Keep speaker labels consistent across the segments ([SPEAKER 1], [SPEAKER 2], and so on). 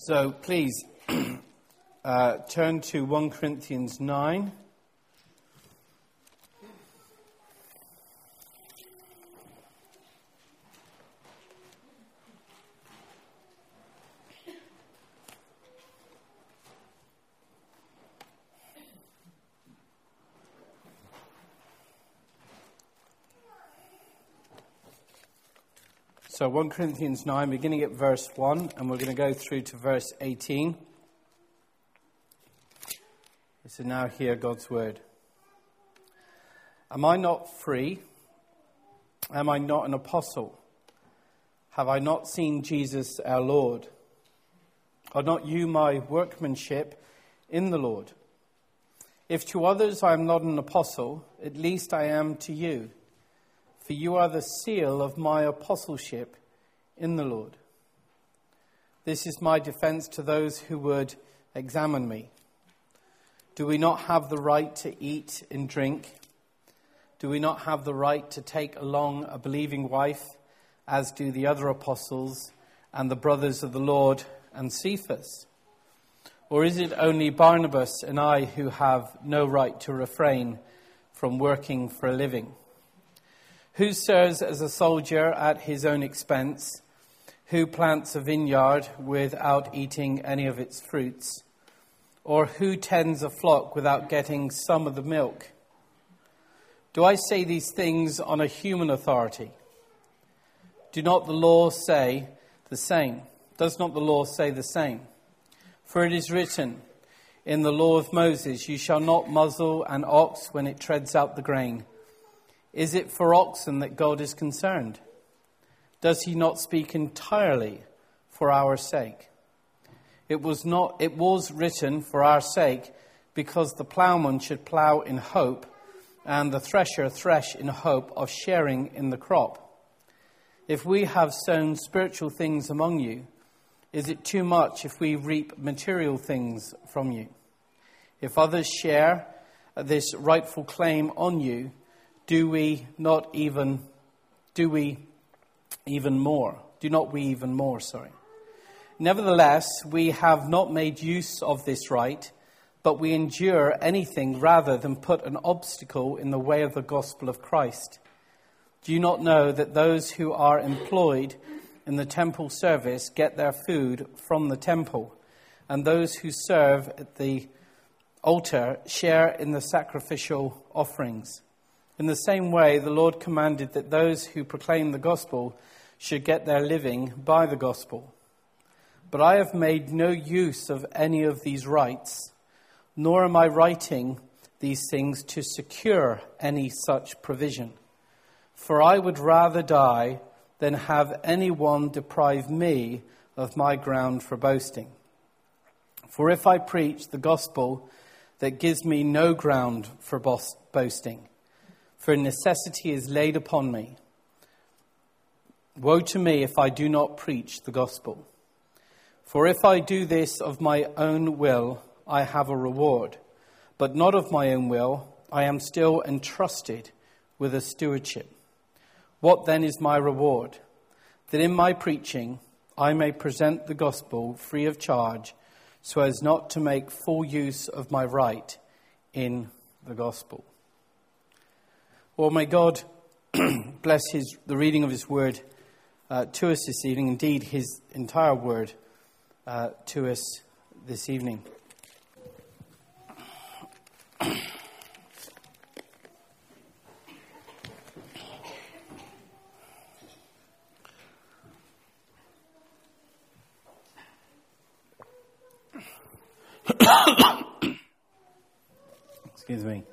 [SPEAKER 1] So please turn to 1 Corinthians 9. So 1 Corinthians 9, beginning at verse 1, and we're going to go through to verse 18. So now hear God's word. Am I not free? Am I not an apostle? Have I not seen Jesus our Lord? Are not you my workmanship in the Lord? If to others I am not an apostle, at least I am to you. For you are the seal of my apostleship in the Lord. This is my defense to those who would examine me. Do we not have the right to eat and drink? Do we not have the right to take along a believing wife, as do the other apostles and the brothers of the Lord and Cephas? Or is it only Barnabas and I who have no right to refrain from working for a living? Who serves as a soldier at his own expense? Who plants a vineyard without eating any of its fruits? Or who tends a flock without getting some of the milk? Do I say these things on a human authority? Do not the law say the same? Does not the law say the same? For it is written in the law of Moses, you shall not muzzle an ox when it treads out the grain. Is it for oxen that God is concerned? Does he not speak entirely for our sake? It was written for our sake, because the plowman should plow in hope, and the thresher thresh in hope of sharing in the crop. If we have sown spiritual things among you, is it too much if we reap material things from you? If others share this rightful claim on you, do we even more? Nevertheless, we have not made use of this right, but we endure anything rather than put an obstacle in the way of the gospel of Christ. Do you not know that those who are employed in the temple service get their food from the temple, and those who serve at the altar share in the sacrificial offerings? In the same way, the Lord commanded that those who proclaim the gospel should get their living by the gospel. But I have made no use of any of these rights, nor am I writing these things to secure any such provision. For I would rather die than have anyone deprive me of my ground for boasting. For if I preach the gospel, that gives me no ground for boasting, for necessity is laid upon me. Woe to me if I do not preach the gospel. For if I do this of my own will, I have a reward. But not of my own will, I am still entrusted with a stewardship. What then is my reward? That in my preaching I may present the gospel free of charge, so as not to make full use of my right in the gospel. Well, may God bless the reading of his word to us this evening, indeed his entire word to us this evening. Excuse me.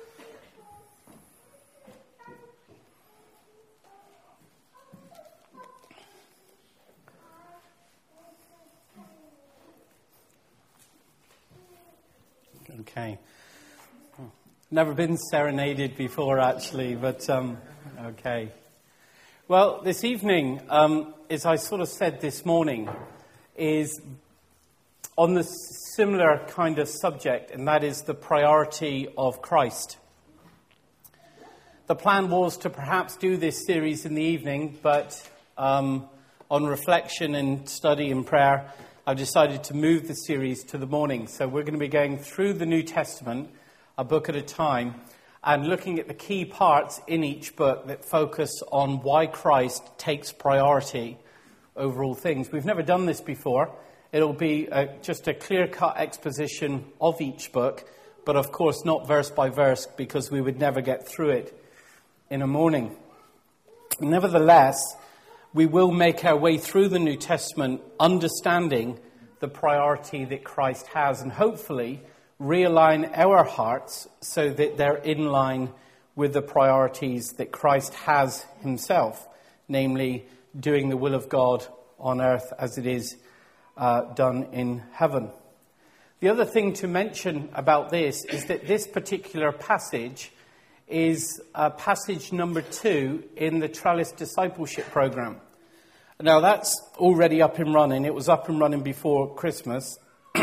[SPEAKER 1] Okay. Never been serenaded before, actually, but okay. Well, this evening, as I sort of said this morning, is on the similar kind of subject, and that is the priority of Christ. The plan was to perhaps do this series in the evening, but on reflection and study and prayer, I've decided to move the series to the morning. So we're going to be going through the New Testament, a book at a time, and looking at the key parts in each book that focus on why Christ takes priority over all things. We've never done this before. It'll be just a clear-cut exposition of each book, but of course not verse by verse, because we would never get through it in a morning. Nevertheless, we will make our way through the New Testament understanding the priority that Christ has, and hopefully realign our hearts so that they're in line with the priorities that Christ has himself, namely doing the will of God on earth as it is done in heaven. The other thing to mention about this is that this particular passage is passage number 2 in the Trellis Discipleship Program. Now, that's already up and running. It was up and running before Christmas.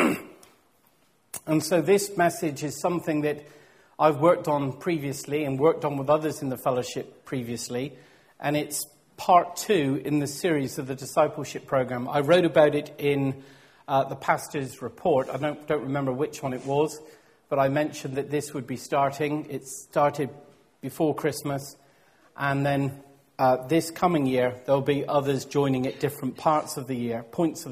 [SPEAKER 1] And so this message is something that I've worked on previously and worked on with others in the fellowship previously. And it's part 2 in the series of the discipleship program. I wrote about it in the pastor's report. I don't remember which one it was, but I mentioned that this would be starting. It started before Christmas, and then this coming year, there'll be others joining at different points of the year,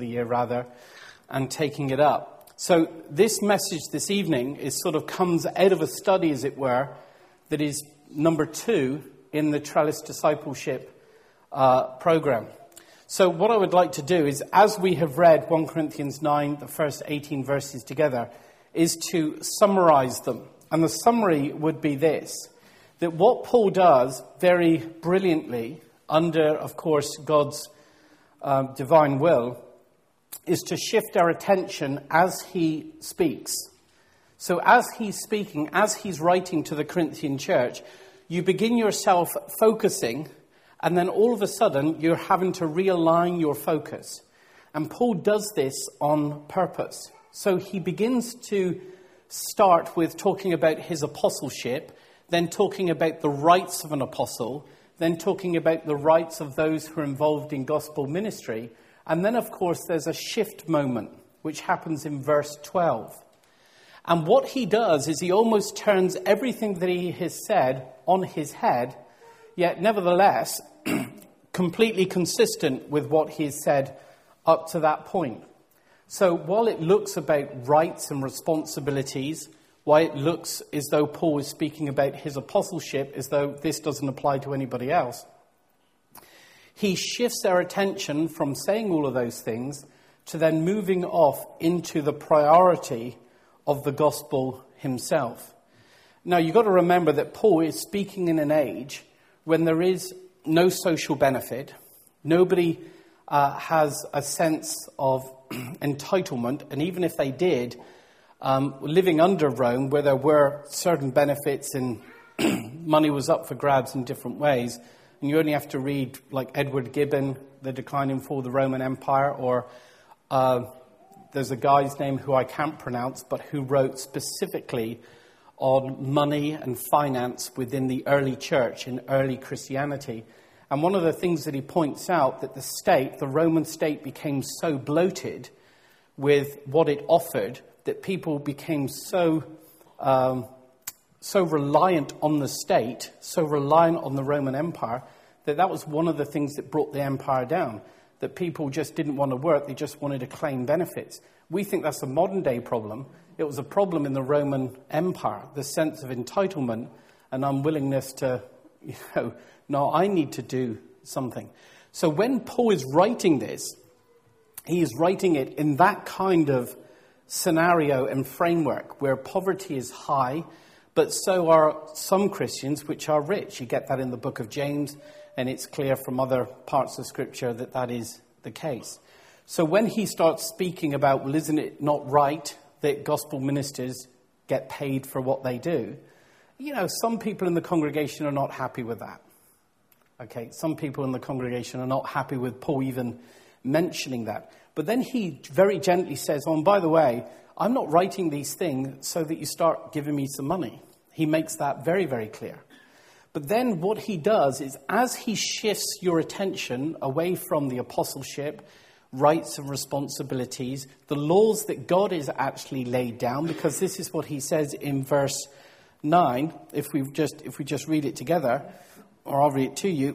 [SPEAKER 1] and taking it up. So this message this evening comes out of a study, as it were, that is number 2 in the Trellis Discipleship program. So what I would like to do is, as we have read 1 Corinthians 9, the first 18 verses together, is to summarize them. And the summary would be this: that what Paul does very brilliantly, under, of course, God's divine will, is to shift our attention as he speaks. So as he's speaking, as he's writing to the Corinthian church, you begin yourself focusing, and then all of a sudden you're having to realign your focus. And Paul does this on purpose. So he begins to start with talking about his apostleship, then talking about the rights of an apostle, then talking about the rights of those who are involved in gospel ministry. And then, of course, there's a shift moment, which happens in verse 12. And what he does is he almost turns everything that he has said on his head, yet nevertheless completely consistent with what he has said up to that point. So while it looks about rights and responsibilities, why it looks as though Paul is speaking about his apostleship, as though this doesn't apply to anybody else, he shifts our attention from saying all of those things to then moving off into the priority of the gospel himself. Now, you've got to remember that Paul is speaking in an age when there is no social benefit. Nobody has a sense of entitlement, and even if they did, living under Rome, where there were certain benefits and money was up for grabs in different ways, and you only have to read like Edward Gibbon, The Decline and Fall of the Roman Empire, or there's a guy's name who I can't pronounce, but who wrote specifically on money and finance within the early church in early Christianity. And one of the things that he points out, that the Roman state became so bloated with what it offered, that people became so reliant on the state, so reliant on the Roman Empire, that was one of the things that brought the empire down. That people just didn't want to work, they just wanted to claim benefits. We think that's a modern day problem. It was a problem in the Roman Empire, the sense of entitlement and unwillingness to, no, I need to do something. So when Paul is writing this, he is writing it in that kind of scenario and framework where poverty is high, but so are some Christians which are rich. You get that in the book of James, and it's clear from other parts of Scripture that that is the case. So when he starts speaking about, well, isn't it not right that gospel ministers get paid for what they do? Some people in the congregation are not happy with that. Okay, some people in the congregation are not happy with Paul even mentioning that. But then he very gently says, oh, and by the way, I'm not writing these things so that you start giving me some money. He makes that very, very clear. But then what he does is, as he shifts your attention away from the apostleship, rights and responsibilities, the laws that God has actually laid down, because this is what he says in verse 9, if we just read it together, or I'll read it to you.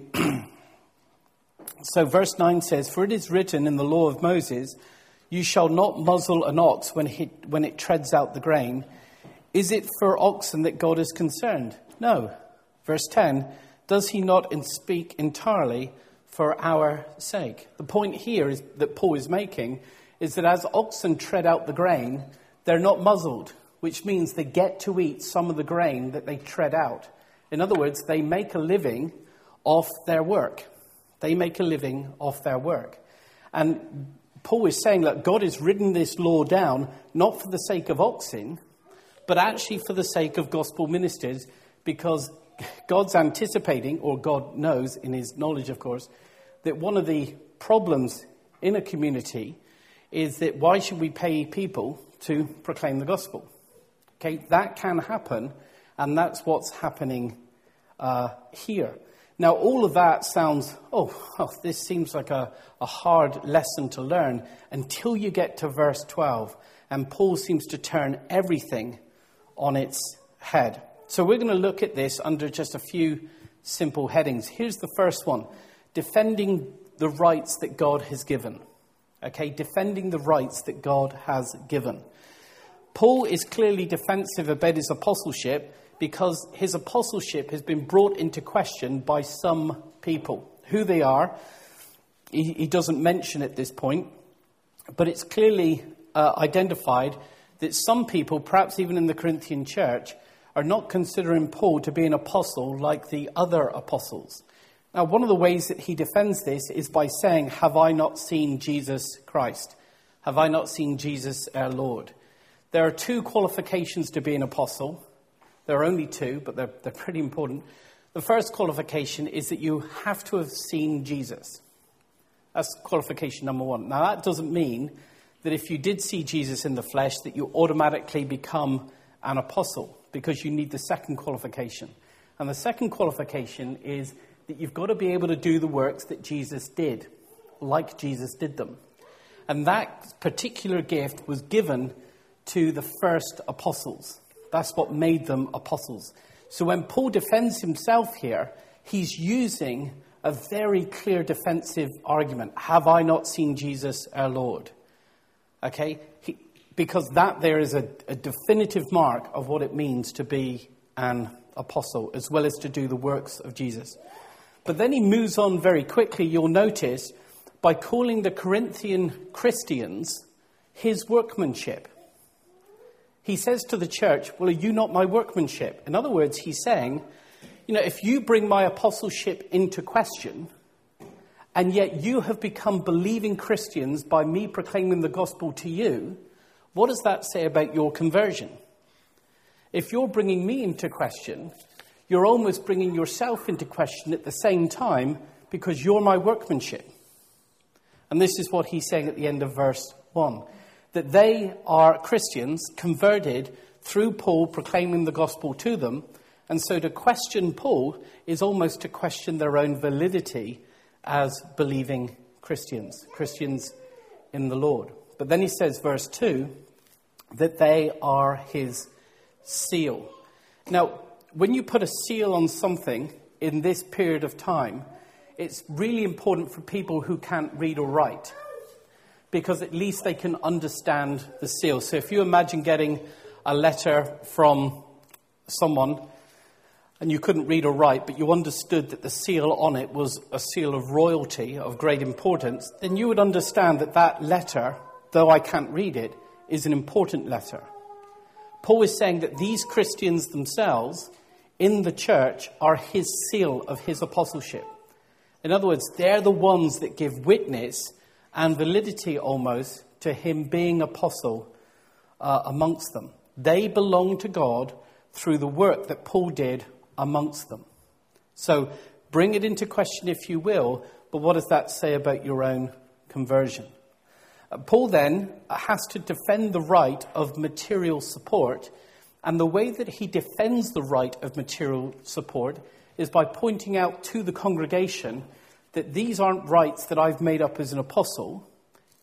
[SPEAKER 1] So verse 9 says, "For it is written in the law of Moses, you shall not muzzle an ox when it treads out the grain. Is it for oxen that God is concerned? No." Verse 10, "Does he not speak entirely for our sake?" The point here is that Paul is making is that as oxen tread out the grain, they're not muzzled, which means they get to eat some of the grain that they tread out. In other words, they make a living off their work. They make a living off their work. And Paul is saying that God has written this law down not for the sake of oxen, but actually for the sake of gospel ministers, because God's anticipating, or God knows in his knowledge, of course, that one of the problems in a community is that why should we pay people to proclaim the gospel? Okay, that can happen, and that's what's happening here. Now, all of that sounds, this seems like a hard lesson to learn until you get to verse 12, and Paul seems to turn everything on its head. So we're going to look at this under just a few simple headings. Here's the first one: defending the rights that God has given. Okay, defending the rights that God has given. Paul is clearly defensive about his apostleship because his apostleship has been brought into question by some people. Who they are, he doesn't mention at this point, but it's clearly identified that some people, perhaps even in the Corinthian church, are not considering Paul to be an apostle like the other apostles. Now, one of the ways that he defends this is by saying, "Have I not seen Jesus Christ? Have I not seen Jesus our Lord?" There are two qualifications to be an apostle. There are only two, but they're pretty important. The first qualification is that you have to have seen Jesus. That's qualification number one. Now, that doesn't mean that if you did see Jesus in the flesh, that you automatically become an apostle, because you need the second qualification. And the second qualification is that you've got to be able to do the works that Jesus did, like Jesus did them. And that particular gift was given to the first apostles. That's what made them apostles. So when Paul defends himself here, he's using a very clear defensive argument. Have I not seen Jesus our Lord? Okay? Because that there is a definitive mark of what it means to be an apostle, as well as to do the works of Jesus. But then he moves on very quickly, you'll notice, by calling the Corinthian Christians his workmanship. He says to the church, "Well, are you not my workmanship?" In other words, he's saying, if you bring my apostleship into question, and yet you have become believing Christians by me proclaiming the gospel to you, what does that say about your conversion? If you're bringing me into question, you're almost bringing yourself into question at the same time, because you're my workmanship. And this is what he's saying at the end of verse 1. That they are Christians converted through Paul proclaiming the gospel to them. And so to question Paul is almost to question their own validity as believing Christians in the Lord. But then he says, verse 2, that they are his seal. Now, when you put a seal on something in this period of time, it's really important for people who can't read or write, because at least they can understand the seal. So if you imagine getting a letter from someone and you couldn't read or write, but you understood that the seal on it was a seal of royalty of great importance, then you would understand that that letter, though I can't read it, is an important letter. Paul is saying that these Christians themselves in the church are his seal of his apostleship. In other words, they're the ones that give witness and validity almost to him being apostle amongst them. They belong to God through the work that Paul did amongst them. So bring it into question if you will, but what does that say about your own conversion? Paul then has to defend the right of material support, and the way that he defends the right of material support is by pointing out to the congregation that these aren't rights that I've made up as an apostle.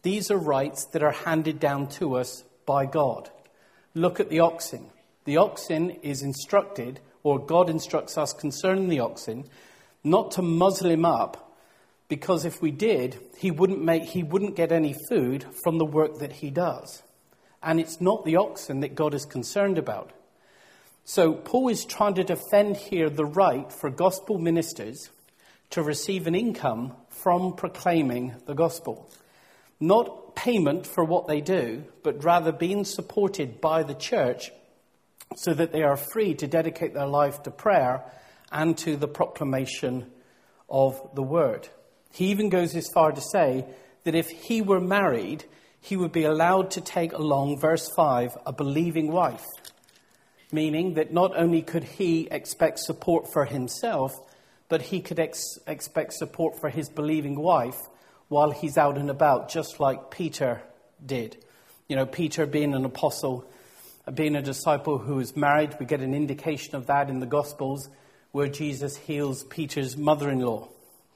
[SPEAKER 1] These are rights that are handed down to us by God. Look at the oxen. The oxen is instructed, or God instructs us concerning the oxen, not to muzzle him up, because if we did, he wouldn't get any food from the work that he does. And it's not the oxen that God is concerned about. So Paul is trying to defend here the right for gospel ministers to receive an income from proclaiming the gospel. Not payment for what they do, but rather being supported by the church so that they are free to dedicate their life to prayer and to the proclamation of the word. He even goes as far to say that if he were married, he would be allowed to take along, verse 5, a believing wife. Meaning that not only could he expect support for himself, but he could expect support for his believing wife while he's out and about, just like Peter did. You know, Peter being an apostle, being a disciple who was married, we get an indication of that in the Gospels where Jesus heals Peter's mother-in-law.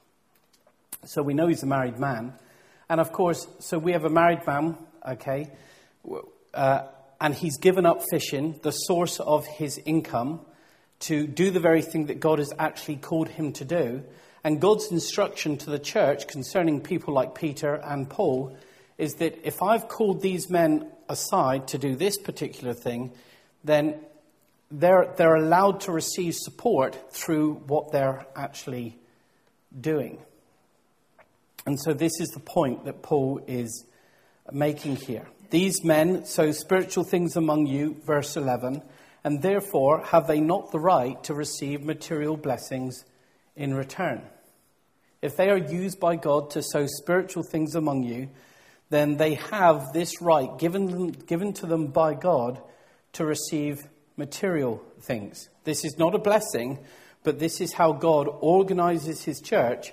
[SPEAKER 1] So we know he's a married man. And of course, so we have a married man, okay, and he's given up fishing, the source of his income, to do the very thing that God has actually called him to do. And God's instruction to the church concerning people like Peter and Paul is that if I've called these men aside to do this particular thing, then they're allowed to receive support through what they're actually doing. And so this is the point that Paul is making here. These men sow spiritual things among you, verse 11, and therefore have they not the right to receive material blessings in return? If they are used by God to sow spiritual things among you, then they have this right given to them by God to receive material things. This is not a blessing, but this is how God organizes his church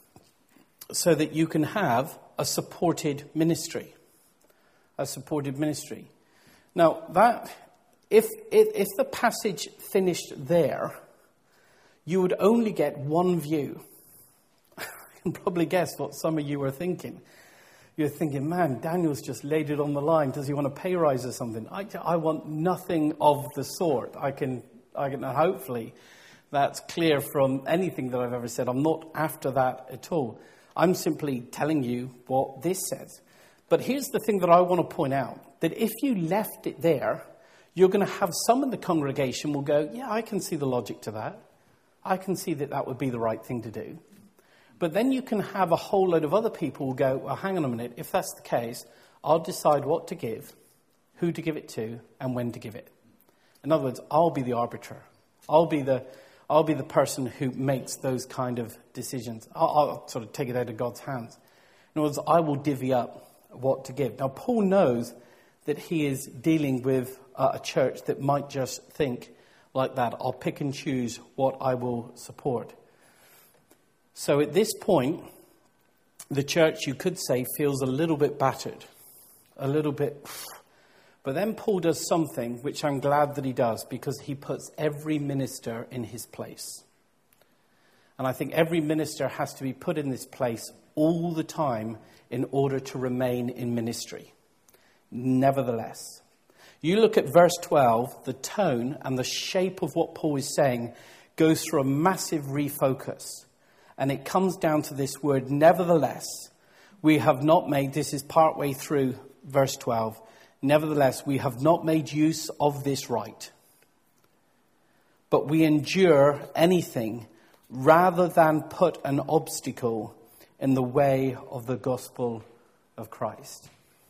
[SPEAKER 1] so that you can have a supported ministry. A supported ministry. Now, that if the passage finished there, you would only get one view. I can probably guess what some of you are thinking. You're thinking, man, Daniel's just laid it on the line. Does he want a pay rise or something? I want nothing of the sort. I can hopefully that's clear from anything that I've ever said. I'm not after that at all. I'm simply telling you what this says. But here's the thing that I want to point out, that if you left it there, you're going to have some in the congregation will go, yeah, I can see the logic to that. I can see that that would be the right thing to do. But then you can have a whole load of other people who go, well, hang on a minute. If that's the case, I'll decide what to give, who to give it to, and when to give it. In other words, I'll be the arbiter. I'll be the person who makes those kind of decisions. I'll sort of take it out of God's hands. In other words, I will divvy up what to give. Now, Paul knows that he is dealing with a church that might just think like that. I'll pick and choose what I will support. So at this point, the church, you could say, feels a little bit battered, a little bit. But then Paul does something which I'm glad that he does, because he puts every minister in his place. And I think every minister has to be put in this place all the time in order to remain in ministry. Nevertheless, you look at verse 12, the tone and the shape of what Paul is saying goes through a massive refocus. And it comes down to this word, nevertheless, we have not made, this is partway through verse 12, nevertheless, we have not made use of this right, but we endure anything rather than put an obstacle in the way of the gospel of Christ.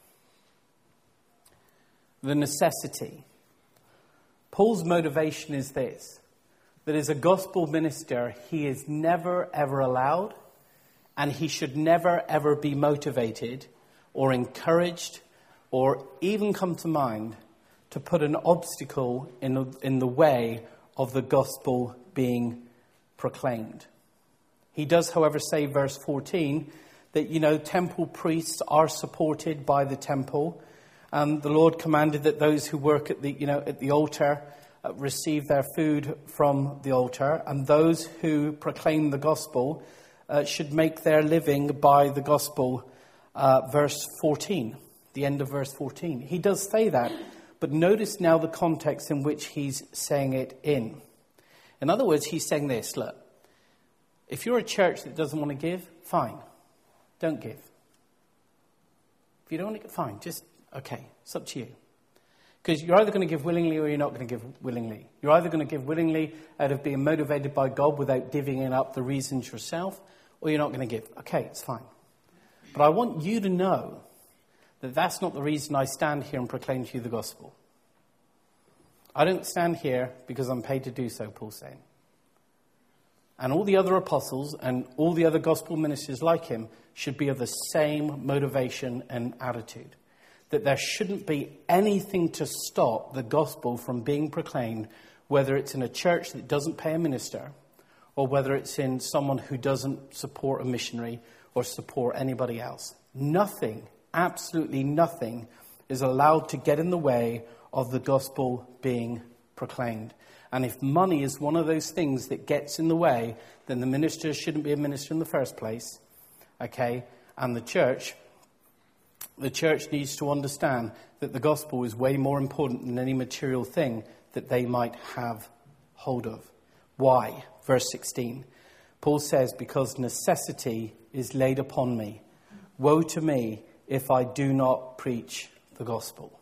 [SPEAKER 1] The necessity. Paul's motivation is this, that as a gospel minister, he is never ever allowed, and he should never ever be motivated or encouraged or even come to mind to put an obstacle in the way of the gospel being proclaimed. He does, however, say, verse 14, that, temple priests are supported by the temple. The Lord commanded that those who work at the altar receive their food from the altar, and those who proclaim the gospel should make their living by the gospel verse 14, the end of verse 14. He does say that, but notice now the context in which he's saying it in. In other words, he's saying this, look, if you're a church that doesn't want to give, fine, don't give. If you don't want to give, fine, okay, it's up to you. Because you're either going to give willingly or you're not going to give willingly. You're either going to give willingly out of being motivated by God without divvying up the reasons yourself, or you're not going to give. Okay, it's fine. But I want you to know that that's not the reason I stand here and proclaim to you the gospel. I don't stand here because I'm paid to do so, Paul's saying. And all the other apostles and all the other gospel ministers like him should be of the same motivation and attitude. That there shouldn't be anything to stop the gospel from being proclaimed, whether it's in a church that doesn't pay a minister, or whether it's in someone who doesn't support a missionary or support anybody else. Nothing, absolutely nothing, is allowed to get in the way of the gospel being proclaimed. And if money is one of those things that gets in the way, then the minister shouldn't be a minister in the first place. Okay? And the church needs to understand that the gospel is way more important than any material thing that they might have hold of. Why? Verse 16. Paul says, because necessity is laid upon me. Woe to me if I do not preach the gospel.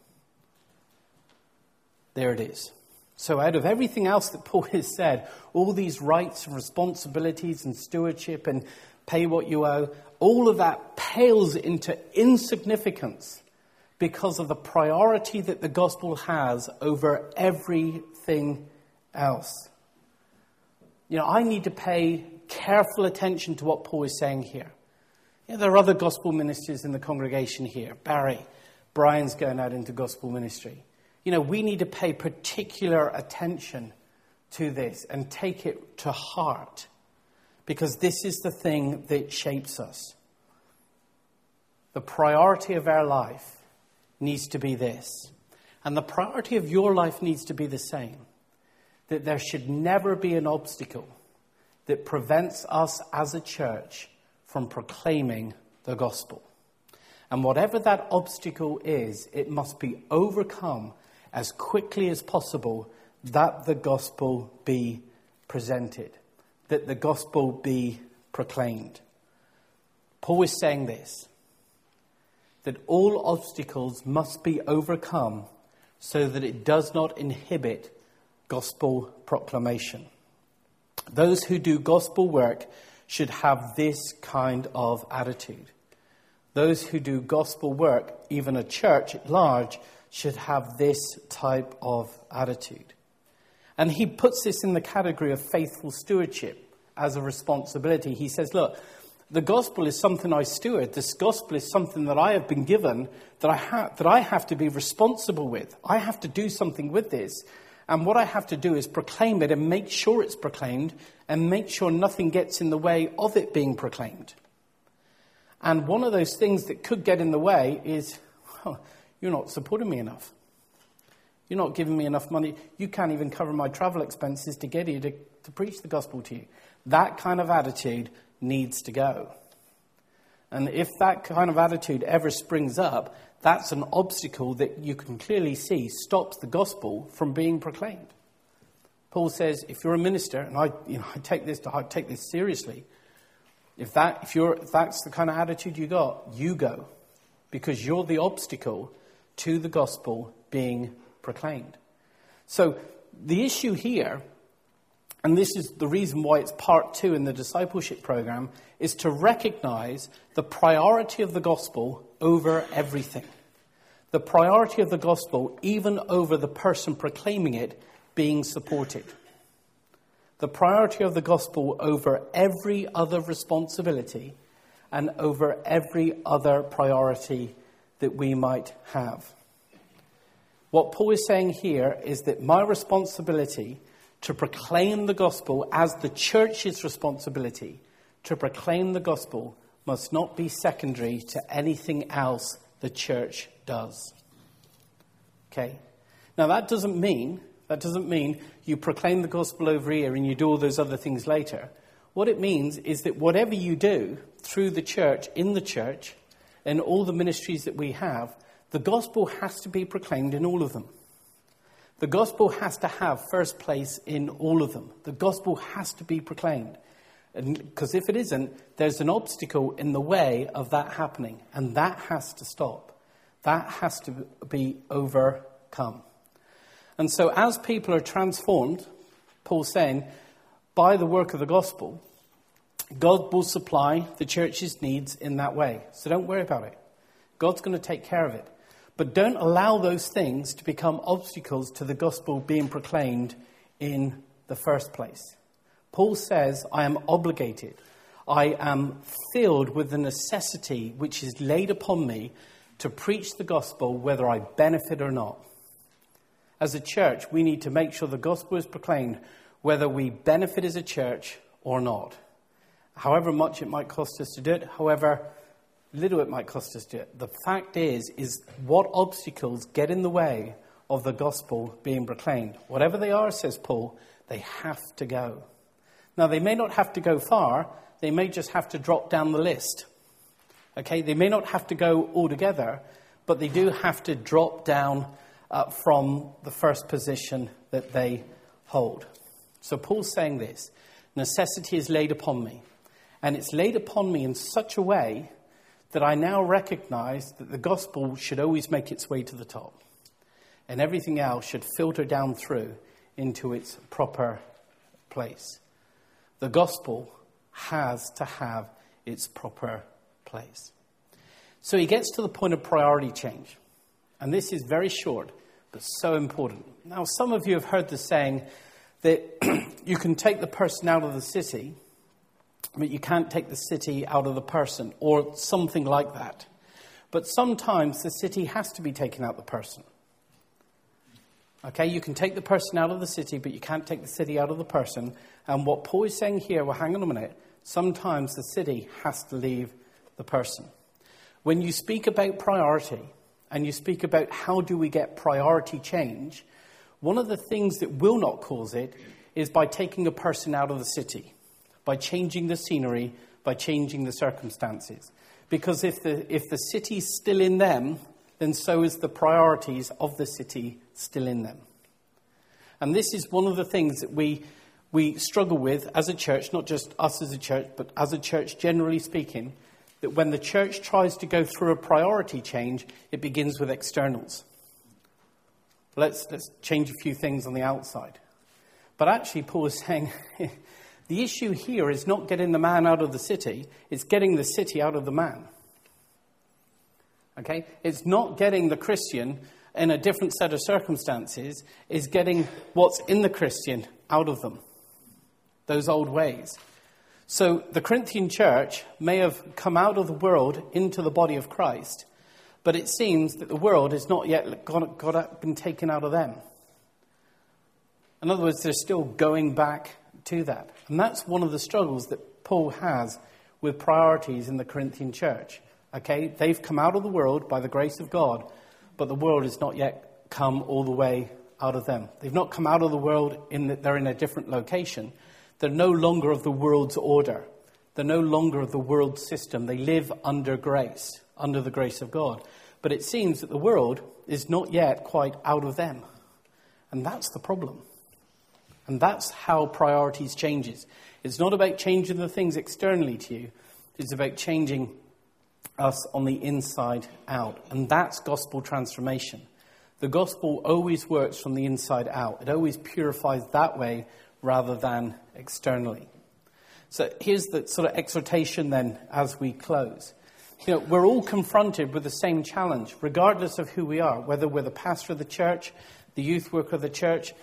[SPEAKER 1] There it is. So out of everything else that Paul has said, all these rights and responsibilities and stewardship and pay what you owe, all of that pales into insignificance because of the priority that the gospel has over everything else. You know, I need to pay careful attention to what Paul is saying here. You know, there are other gospel ministers in the congregation here. Brian's going out into gospel ministry. You know, we need to pay particular attention to this and take it to heart, because this is the thing that shapes us. The priority of our life needs to be this. And the priority of your life needs to be the same. That there should never be an obstacle that prevents us as a church from proclaiming the gospel. And whatever that obstacle is, it must be overcome as quickly as possible, that the gospel be presented, that the gospel be proclaimed. Paul is saying this, that all obstacles must be overcome so that it does not inhibit gospel proclamation. Those who do gospel work should have this kind of attitude. Those who do gospel work, even a church at large, should have this type of attitude. And he puts this in the category of faithful stewardship as a responsibility. He says, look, the gospel is something I steward. This gospel is something that I have been given, that I have to be responsible with. I have to do something with this. And what I have to do is proclaim it and make sure it's proclaimed and make sure nothing gets in the way of it being proclaimed. And one of those things that could get in the way is, you're not supporting me enough. You're not giving me enough money. You can't even cover my travel expenses to get here to preach the gospel to you. That kind of attitude needs to go. And if that kind of attitude ever springs up, that's an obstacle that you can clearly see stops the gospel from being proclaimed. Paul says, if you're a minister, and I take this seriously, if that's the kind of attitude you got, you go, because you're the obstacle to the gospel being proclaimed. So the issue here, and this is the reason why it's part 2 in the discipleship program, is to recognize the priority of the gospel over everything. The priority of the gospel even over the person proclaiming it being supported. The priority of the gospel over every other responsibility and over every other priority that we might have. What Paul is saying here is that my responsibility to proclaim the gospel as the church's responsibility to proclaim the gospel must not be secondary to anything else the church does. Okay? Now that doesn't mean you proclaim the gospel over here and you do all those other things later. What it means is that whatever you do through the church, in the church, in all the ministries that we have, the gospel has to be proclaimed in all of them. The gospel has to have first place in all of them. The gospel has to be proclaimed. Because if it isn't, there's an obstacle in the way of that happening. And that has to stop. That has to be overcome. And so as people are transformed, Paul's saying, by the work of the gospel, God will supply the church's needs in that way. So don't worry about it. God's going to take care of it. But don't allow those things to become obstacles to the gospel being proclaimed in the first place. Paul says, I am obligated. I am filled with the necessity which is laid upon me to preach the gospel whether I benefit or not. As a church, we need to make sure the gospel is proclaimed whether we benefit as a church or not. However much it might cost us to do it, however little it might cost us to do it. The fact is what obstacles get in the way of the gospel being proclaimed. Whatever they are, says Paul, they have to go. Now, they may not have to go far. They may just have to drop down the list. Okay, they may not have to go altogether, but they do have to drop down from the first position that they hold. So Paul's saying this, necessity is laid upon me. And it's laid upon me in such a way that I now recognize that the gospel should always make its way to the top. And everything else should filter down through into its proper place. The gospel has to have its proper place. So he gets to the point of priority change. And this is very short, but so important. Now, some of you have heard the saying that you can take the person out of the city, but you can't take the city out of the person, or something like that. But sometimes the city has to be taken out of the person. Okay, you can take the person out of the city, but you can't take the city out of the person. And what Paul is saying here, well, hang on a minute, sometimes the city has to leave the person. When you speak about priority, and you speak about how do we get priority change, one of the things that will not cause it is by taking a person out of the city, by changing the scenery, by changing the circumstances. Because if the city's still in them, then so is the priorities of the city still in them. And this is one of the things that we struggle with as a church, not just us as a church, but as a church generally speaking, that when the church tries to go through a priority change, it begins with externals. Let's change a few things on the outside. But actually, Paul is saying, the issue here is not getting the man out of the city, it's getting the city out of the man. Okay? It's not getting the Christian in a different set of circumstances, it's getting what's in the Christian out of them. Those old ways. So the Corinthian church may have come out of the world into the body of Christ, but it seems that the world has not yet been taken out of them. In other words, they're still going back to that. And that's one of the struggles that Paul has with priorities in the Corinthian church. Okay, they've come out of the world by the grace of God, but the world has not yet come all the way out of them. They've not come out of the world in that they're in a different location. They're no longer of the world's order. They're no longer of the world system. They live under grace, under the grace of God. But it seems that the world is not yet quite out of them. And that's the problem. And that's how priorities changes. It's not about changing the things externally to you. It's about changing us on the inside out. And that's gospel transformation. The gospel always works from the inside out. It always purifies that way rather than externally. So here's the sort of exhortation then as we close. You know, we're all confronted with the same challenge, regardless of who we are, whether we're the pastor of the church, the youth worker of the church,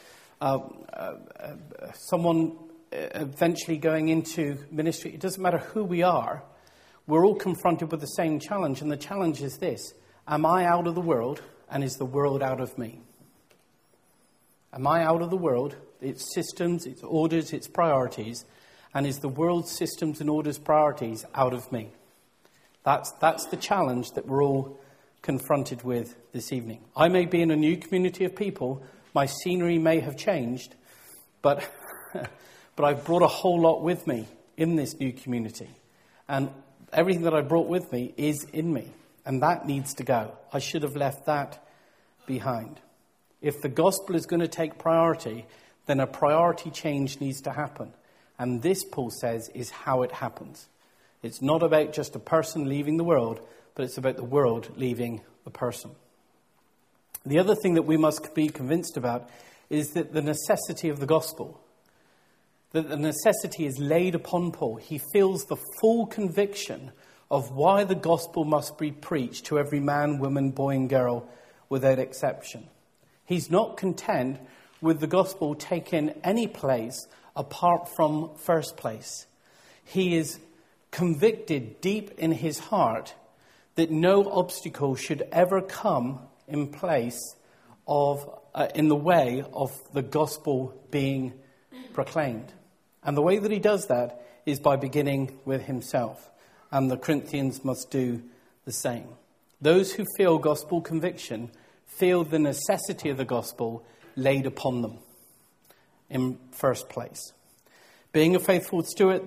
[SPEAKER 1] someone eventually going into ministry. It doesn't matter who we are. We're all confronted with the same challenge. And the challenge is this: am I out of the world, and is the world out of me? Am I out of the world, its systems, its orders, its priorities, and is the world's systems and orders, priorities out of me? That's the challenge that we're all confronted with this evening. I may be in a new community of people. My scenery may have changed, but I've brought a whole lot with me in this new community. And everything that I brought with me is in me. And that needs to go. I should have left that behind. If the gospel is going to take priority, then a priority change needs to happen. And this, Paul says, is how it happens. It's not about just a person leaving the world, but it's about the world leaving the person. The other thing that we must be convinced about is that the necessity of the gospel, that the necessity is laid upon Paul. He feels the full conviction of why the gospel must be preached to every man, woman, boy and girl without exception. He's not content with the gospel taking any place apart from first place. He is convicted deep in his heart that no obstacle should ever come in place of, in the way of the gospel being proclaimed. And the way that he does that is by beginning with himself. And the Corinthians must do the same. Those who feel gospel conviction feel the necessity of the gospel laid upon them in first place. Being a faithful steward,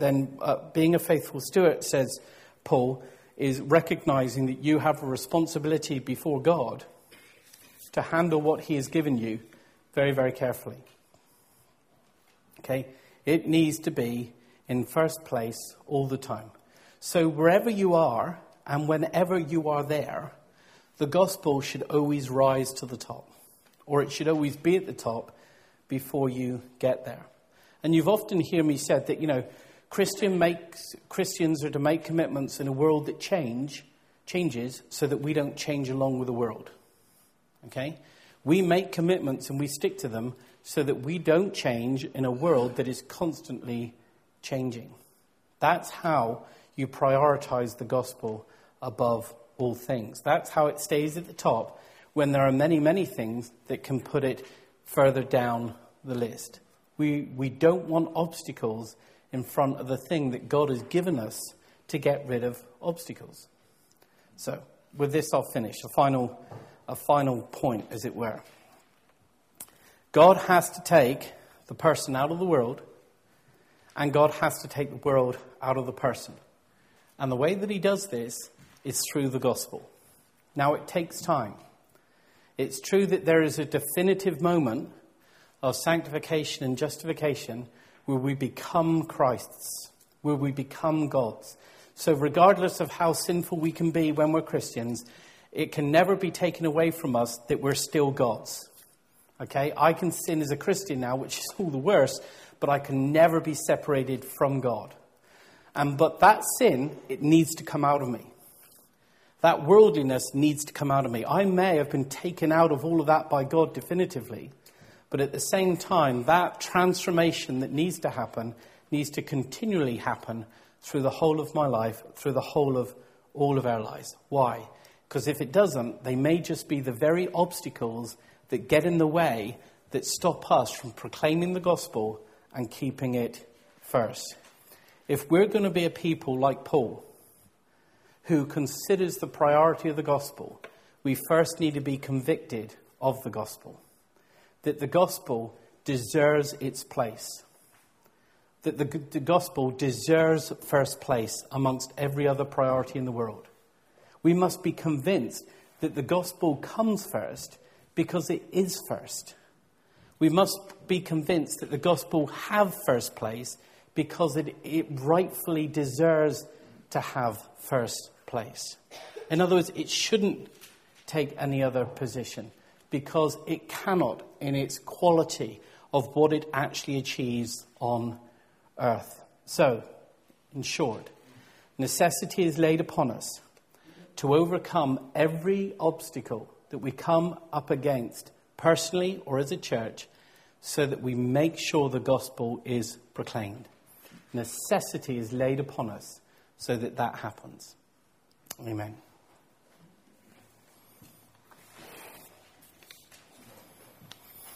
[SPEAKER 1] says Paul, is recognizing that you have a responsibility before God to handle what he has given you very, very carefully. Okay? It needs to be in first place all the time. So wherever you are and whenever you are there, the gospel should always rise to the top. Or it should always be at the top before you get there. And you've often heard me said that, Christians are to make commitments in a world that changes so that we don't change along with the world. Okay? We make commitments and we stick to them so that we don't change in a world that is constantly changing. That's how you prioritize the gospel above all things. That's how it stays at the top when there are many, many things that can put it further down the list. We don't want obstacles in front of the thing that God has given us to get rid of obstacles. So, with this I'll finish. A final point, as it were. God has to take the person out of the world, and God has to take the world out of the person. And the way that he does this is through the gospel. Now, it takes time. It's true that there is a definitive moment of sanctification and justification where we become Christ's, where we become God's. So regardless of how sinful we can be when we're Christians, it can never be taken away from us that we're still God's. Okay? I can sin as a Christian now, which is all the worse, but I can never be separated from God. But that sin, it needs to come out of me. That worldliness needs to come out of me. I may have been taken out of all of that by God definitively, but at the same time, that transformation that needs to happen needs to continually happen through the whole of my life, through the whole of all of our lives. Why? Because if it doesn't, they may just be the very obstacles that get in the way that stop us from proclaiming the gospel and keeping it first. If we're going to be a people like Paul, who considers the priority of the gospel, we first need to be convicted of the gospel. That the gospel deserves its place. That the gospel deserves first place amongst every other priority in the world. We must be convinced that the gospel comes first because it is first. We must be convinced that the gospel have first place because it rightfully deserves to have first place. In other words, it shouldn't take any other position because it cannot in its quality of what it actually achieves on earth. So, in short, necessity is laid upon us to overcome every obstacle that we come up against personally or as a church so that we make sure the gospel is proclaimed. Necessity is laid upon us so that that happens. Amen.